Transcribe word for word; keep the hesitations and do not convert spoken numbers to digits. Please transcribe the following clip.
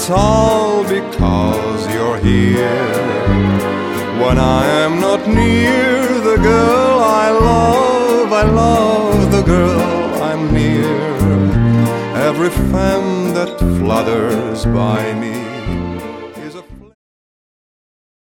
it's all because you're here. When I am not near the girl I love, I love the girl I'm near. Every femme that flutters by me